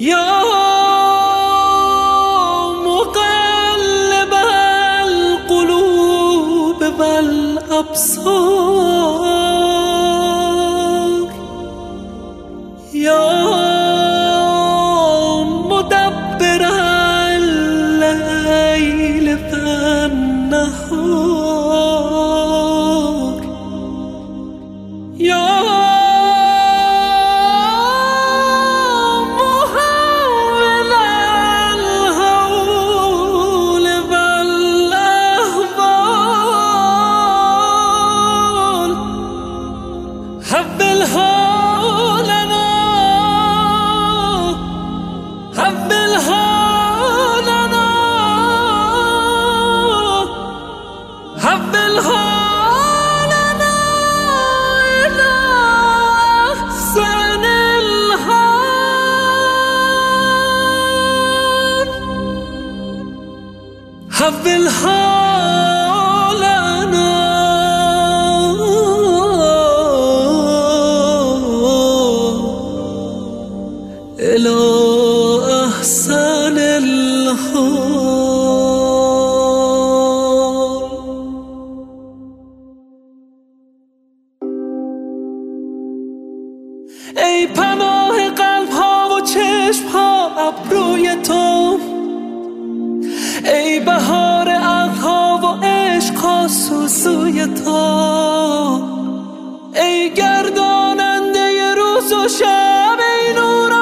یا مقلب القلوب والابصار یا مدبر الليل والنهار یا حول حالنا إلى أحسن الحال. ای پناه قلب ها و چشم ها ابروی تو، ای بهار عقل‌ها و عشق‌ها سوسوی تو، ای گرداننده روز و شب، ای نور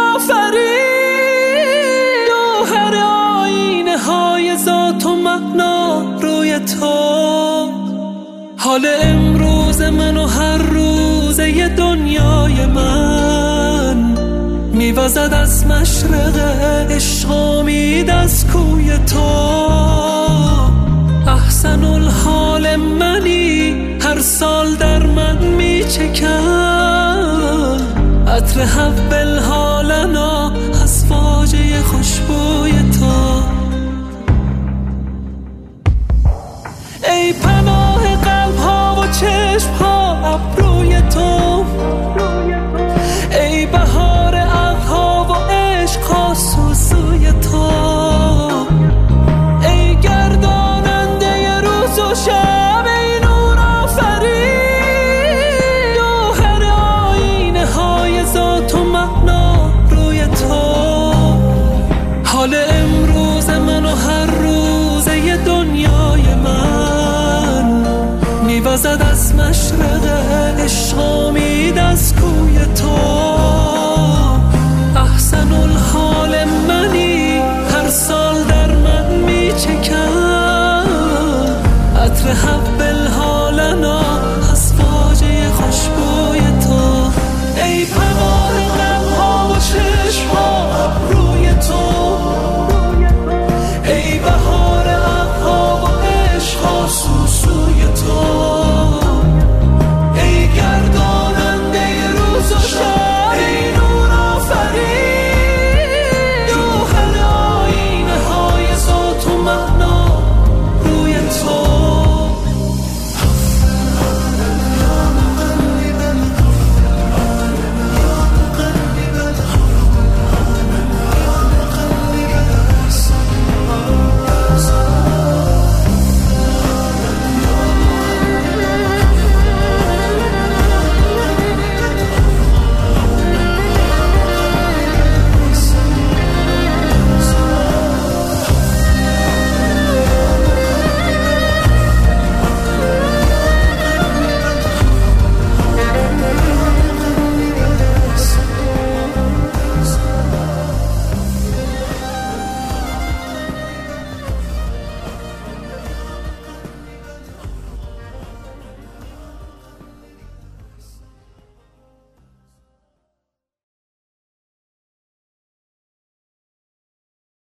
آفرین، جوهر آینه های ذات و معنا روی تو. حال امروز من و هر روزه دنیای من میوزد از مشرق عشق، امید از کوی تو. احسن الحال منی، هر سال در من میچکن عطر حول حالنا از فاجعه خوشبو